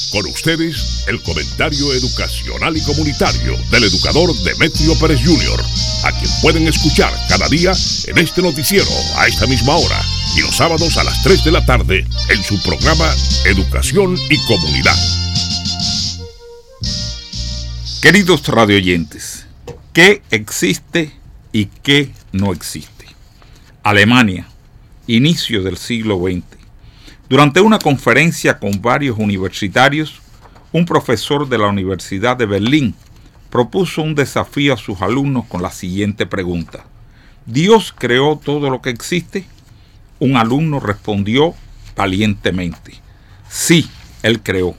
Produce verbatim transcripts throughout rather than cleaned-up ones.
Con ustedes, el comentario educacional y comunitario del educador Demetrio Pérez junior, a quien pueden escuchar cada día en este noticiero a esta misma hora y los sábados a las tres de la tarde en su programa Educación y Comunidad. Queridos radioyentes, ¿qué existe y qué no existe? Alemania, inicio del siglo veinte. Durante una conferencia con varios universitarios, un profesor de la Universidad de Berlín propuso un desafío a sus alumnos con la siguiente pregunta: ¿Dios creó todo lo que existe? Un alumno respondió valientemente: sí, Él creó.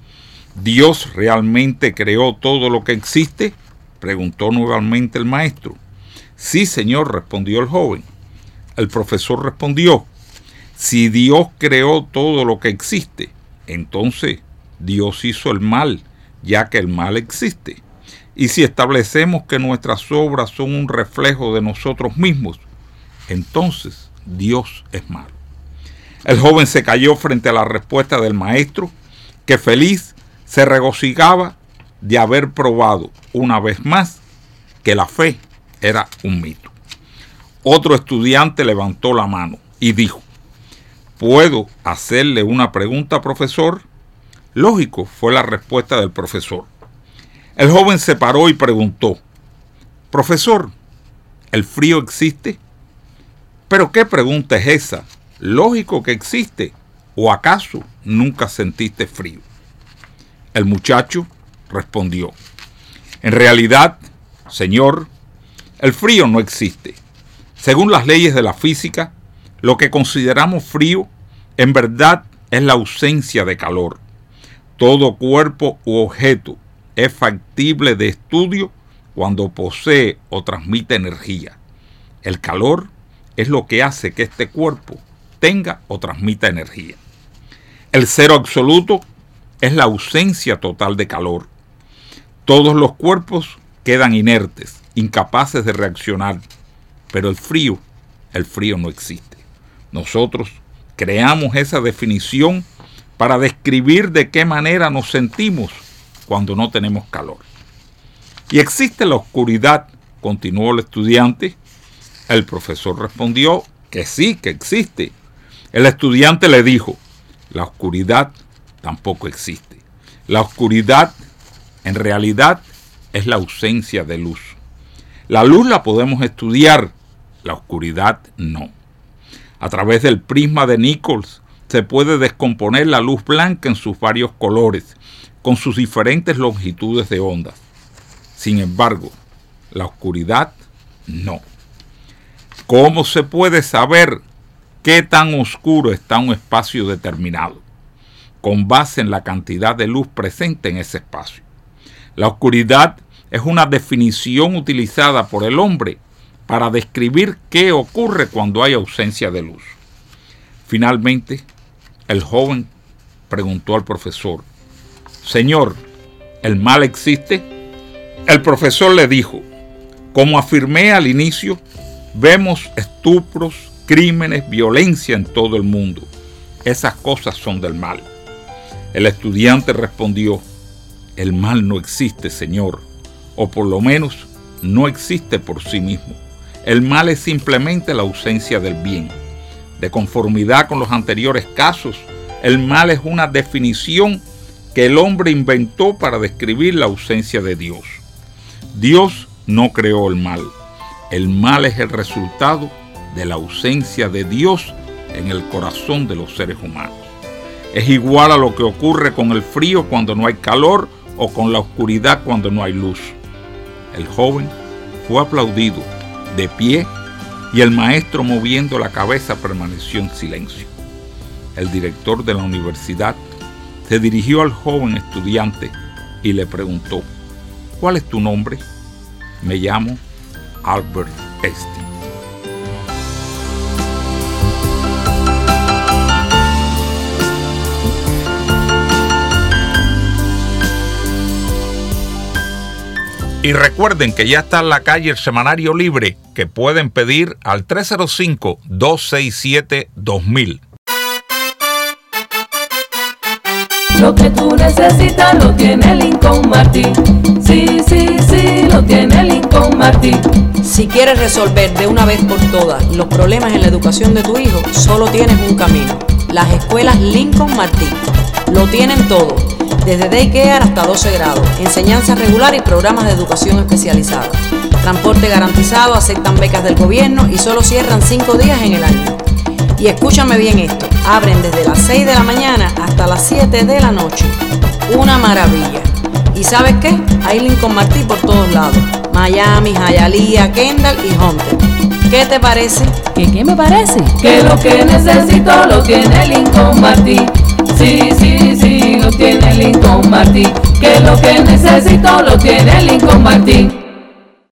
¿Dios realmente creó todo lo que existe?, preguntó nuevamente el maestro. Sí, señor, respondió el joven. El profesor respondió: si Dios creó todo lo que existe, entonces Dios hizo el mal, ya que el mal existe. Y si establecemos que nuestras obras son un reflejo de nosotros mismos, entonces Dios es malo. El joven se cayó frente a la respuesta del maestro, que feliz se regocijaba de haber probado una vez más que la fe era un mito. Otro estudiante levantó la mano y dijo: ¿puedo hacerle una pregunta, profesor? Lógico, fue la respuesta del profesor. El joven se paró y preguntó: profesor, ¿el frío existe? ¿Pero qué pregunta es esa? Lógico que existe. ¿O acaso nunca sentiste frío? El muchacho respondió: en realidad, señor, el frío no existe. Según las leyes de la física, lo que consideramos frío, en verdad, es la ausencia de calor. Todo cuerpo u objeto es factible de estudio cuando posee o transmite energía. El calor es lo que hace que este cuerpo tenga o transmita energía. El cero absoluto es la ausencia total de calor. Todos los cuerpos quedan inertes, incapaces de reaccionar, pero el frío, el frío no existe. Nosotros creamos esa definición para describir de qué manera nos sentimos cuando no tenemos calor. ¿Y existe la oscuridad?, continuó el estudiante. El profesor respondió que sí, que existe. El estudiante le dijo: la oscuridad tampoco existe. La oscuridad, en realidad, es la ausencia de luz. La luz la podemos estudiar, la oscuridad no. A través del prisma de Nichols se puede descomponer la luz blanca en sus varios colores, con sus diferentes longitudes de ondas. Sin embargo, la oscuridad no. ¿Cómo se puede saber qué tan oscuro está un espacio determinado? Con base en la cantidad de luz presente en ese espacio. La oscuridad es una definición utilizada por el hombre para describir qué ocurre cuando hay ausencia de luz. Finalmente, el joven preguntó al profesor: señor, ¿el mal existe? El profesor le dijo: como afirmé al inicio, vemos estupros, crímenes, violencia en todo el mundo. Esas cosas son del mal. El estudiante respondió: el mal no existe, señor, o por lo menos no existe por sí mismo. El mal es simplemente la ausencia del bien. De conformidad con los anteriores casos, el mal es una definición que el hombre inventó para describir la ausencia de Dios. Dios no creó el mal. El mal es el resultado de la ausencia de Dios en el corazón de los seres humanos. Es igual a lo que ocurre con el frío cuando no hay calor o con la oscuridad cuando no hay luz. El joven fue aplaudido de pie y el maestro, moviendo la cabeza, permaneció en silencio. El director de la universidad se dirigió al joven estudiante y le preguntó: ¿cuál es tu nombre? Me llamo Albert Einstein. Y recuerden que ya está en la calle el semanario libre, que pueden pedir al tres cero cinco, dos seis siete, dos mil. Lo que tú necesitas lo tiene Lincoln Martin. Sí, sí, sí, lo tiene Lincoln Martin. Si quieres resolver de una vez por todas los problemas en la educación de tu hijo, solo tienes un camino: las escuelas Lincoln Martin. Lo tienen todo, desde daycare hasta doce grados, enseñanza regular y programas de educación especializada. Transporte garantizado, aceptan becas del gobierno y solo cierran cinco días en el año. Y escúchame bien esto, abren desde las seis de la mañana hasta las siete de la noche. Una maravilla. ¿Y sabes qué? Hay Lincoln Martin por todos lados: Miami, Hialeah, Kendall y Hunter. ¿Qué te parece? ¿Qué, qué me parece? Que lo que necesito lo tiene Lincoln Martin. Sí, sí, sí, lo tiene Lincoln Martin. Que lo que necesito lo tiene Lincoln Martin.